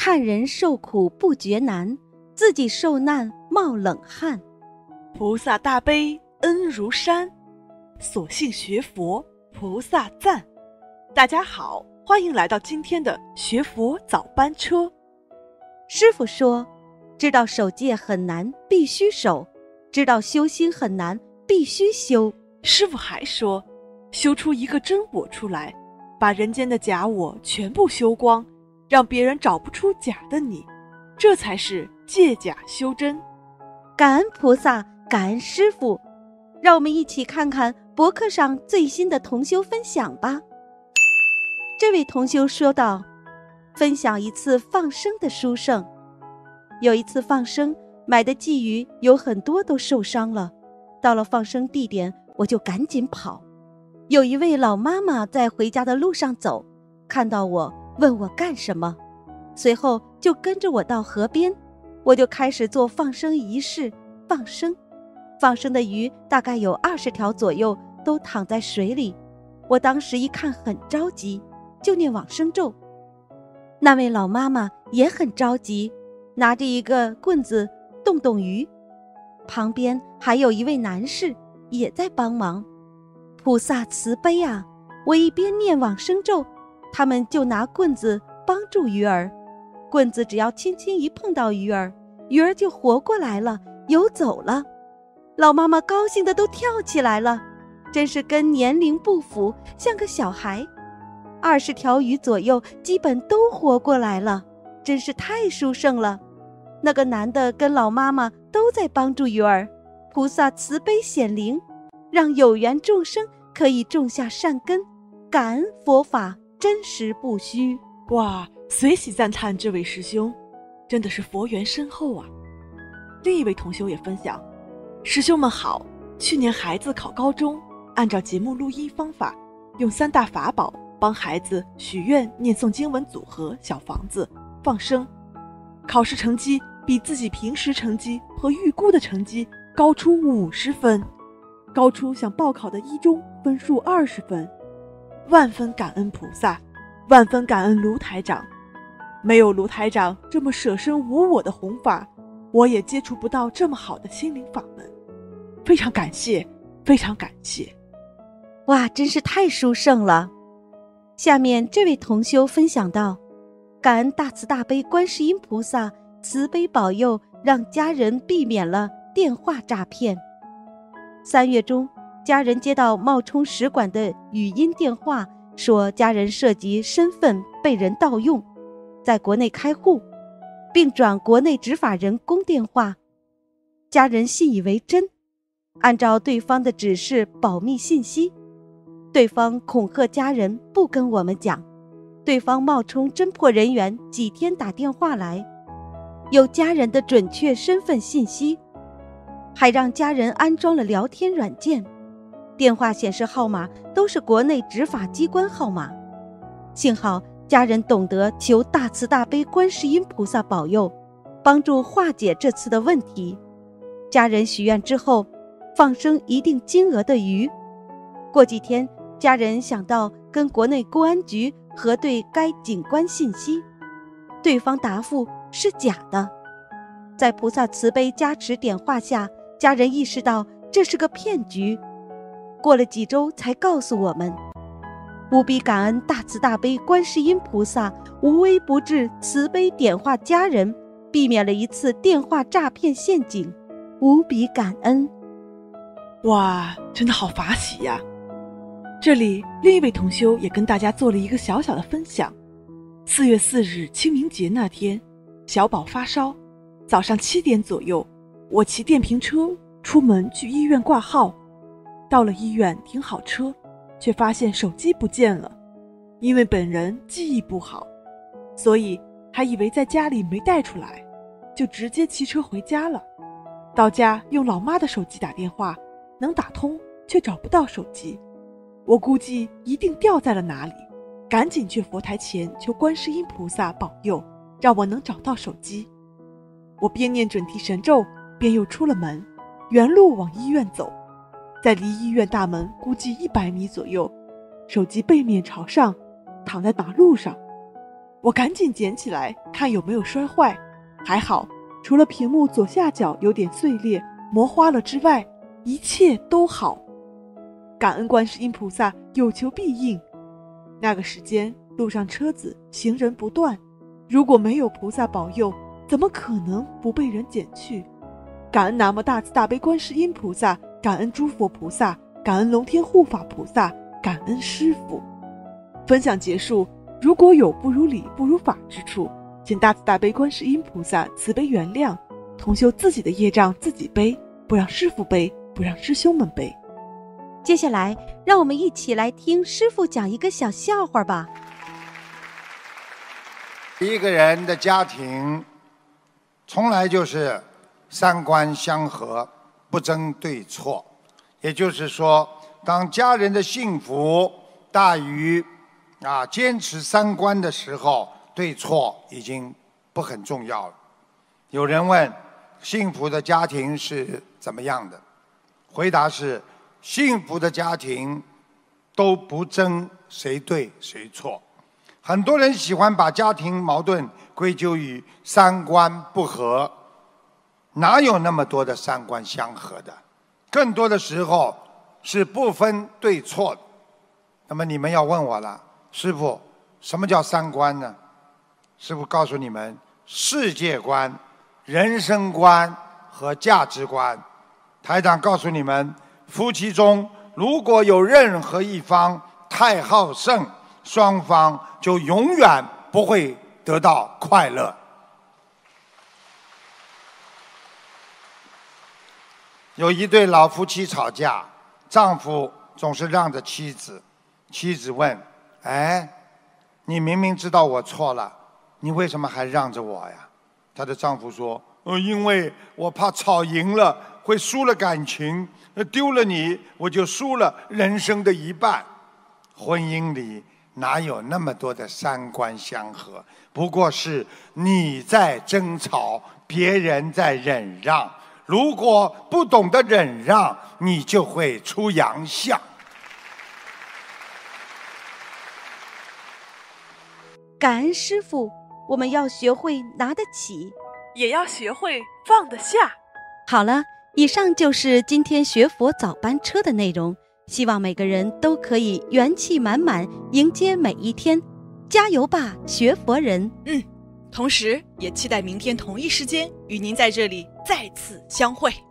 看人受苦不觉难，自己受难冒冷汗。 菩萨大悲恩如山，所幸学佛菩萨赞。大家好，欢迎来到今天的学佛早班车。 师父说，知道守戒很难，必须守；知道修心很难，必须修。 师父还说，修出一个真我出来，把人间的假我全部修光，让别人找不出假的你，这才是借假修真。 感恩菩萨，感恩师父。让我们一起看看博客上最新的同修分享吧。这位同修说道，分享一次放生的殊胜。有一次放生，买的鲫鱼有很多都受伤了，到了放生地点，我就赶紧跑。有一位老妈妈在回家的路上走，看到我问我干什么，随后就跟着我到河边，我就开始做放生仪式，放生。放生的鱼大概有20条左右，都躺在水里。我当时一看很着急，就念往生咒。那位老妈妈也很着急，拿着一个棍子动鱼。旁边还有一位男士也在帮忙。菩萨慈悲啊，我一边念往生咒，他们就拿棍子帮助鱼儿。棍子只要轻轻一碰到鱼儿，鱼儿就活过来了，游走了。老妈妈高兴的都跳起来了，真是跟年龄不符，像个小孩。20条鱼左右基本都活过来了，真是太殊胜了。那个男的跟老妈妈都在帮助鱼儿，菩萨慈悲显灵，让有缘众生可以种下善根，感恩佛法真实不虚。 哇，随喜赞叹这位师兄，真的是佛缘深厚啊。另一位同修也分享，师兄们好，去年孩子考高中，按照节目录音方法，用3大法宝帮孩子许愿、念诵经文组合、小房子、放生。考试成绩比自己平时成绩和预估的成绩高出50分，高出想报考的一中分数20分。万分感恩菩萨，万分感恩卢台长。没有卢台长这么舍身无我的弘法，我也接触不到这么好的心灵法门。非常感谢，非常感谢。 哇，真是太殊胜了。下面这位同修分享到，感恩大慈大悲观世音菩萨慈悲保佑，让家人避免了电话诈骗。3月中，家人接到冒充使馆的语音电话，说家人涉及身份被人盗用，在国内开户，并转国内执法人公电话。家人信以为真，按照对方的指示保密信息。对方恐吓家人不跟我们讲，对方冒充侦破人员几天打电话来，有家人的准确身份信息，还让家人安装了聊天软件，电话显示号码都是国内执法机关号码。幸好家人懂得求大慈大悲观世音菩萨保佑，帮助化解这次的问题。家人许愿之后，放生一定金额的鱼。过几天，家人想到跟国内公安局核对该警官信息，对方答复是假的。在菩萨慈悲加持点化下，家人意识到这是个骗局。过了几周才告诉我们，无比感恩大慈大悲观世音菩萨无微不至慈悲点化家人，避免了一次电话诈骗陷阱，无比感恩。 哇，真的好法喜呀。这里另一位同修也跟大家做了一个小小的分享。4月4日清明节那天，小宝发烧，早上7点左右，我骑电瓶车出门去医院挂号。到了医院停好车，却发现手机不见了。因为本人记忆不好，所以还以为在家里没带出来，就直接骑车回家了。到家用老妈的手机打电话，能打通却找不到手机，我估计一定掉在了哪里，赶紧去佛台前求观世音菩萨保佑，让我能找到手机。我边念准提神咒，便又出了门，原路往医院走。在离医院大门估计100米左右，手机背面朝上躺在马路上。 我赶紧捡起来看有没有摔坏，还好，除了屏幕左下角有点碎裂磨花了之外，一切都好。感恩观世音菩萨有求必应。那个时间路上车子行人不断，如果没有菩萨保佑，怎么可能不被人捡去？感恩南无大慈大悲观世音菩萨，感恩诸佛菩萨，感恩龙天护法菩萨，感恩师父。分享结束，如果有不如理不如法之处，请大慈大悲观世音菩萨慈悲原谅，同修自己的业障自己背，不让师父背，不让师兄们背。 接下来让我们一起来听师父讲一个小笑话吧。 一个人的家庭从来就是三观相合，不争对错。也就是说，当家人的幸福大于坚持三观的时候，对错已经不很重要了。有人问幸福的家庭是怎么样的，回答是幸福的家庭都不争谁对谁错。很多人喜欢把家庭矛盾归咎于三观不合，哪有那么多的三观相合的？更多的时候是不分对错的。那么你们要问我了，师父，什么叫三观呢？师父告诉你们，世界观、人生观和价值观。台长告诉你们，夫妻中如果有任何一方太好胜，双方就永远不会得到快乐。有一对老夫妻吵架，丈夫总是让着妻子，妻子问：你明明知道我错了，你为什么还让着我呀？她的丈夫说：因为我怕吵赢了会输了感情，丢了你我就输了人生的一半。婚姻里哪有那么多的三观相合？不过是你在争吵，别人在忍让。如果不懂得忍让，你就会出洋相。 感恩师父，我们要学会拿得起， 也要学会放得下。 好了，以上就是今天学佛早班车的内容，希望每个人都可以元气满满迎接每一天，加油吧，学佛人！ 同时也期待明天同一时间与您在这里再次相会。